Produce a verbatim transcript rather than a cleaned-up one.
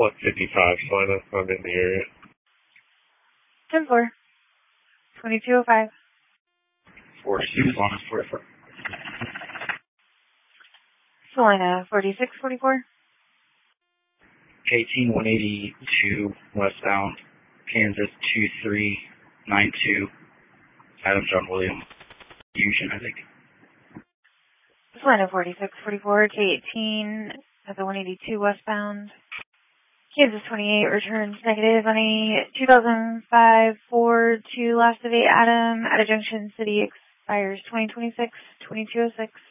one fifty-five, Salina. I'm in the area. ten four. twenty-two oh five. forty-six, Salina, forty-four. Salina, forty-six forty-four. eighteen one eighty-two, westbound, Kansas two three nine two, Adam John William, Fusion, I think. Salina, forty-six forty-four, K eighteen at the one eighty-two westbound. Kansas twenty-eight returns negative on a two thousand five Ford to last of eight Adam at a Junction City, expires twenty twenty-six, twenty-two oh six.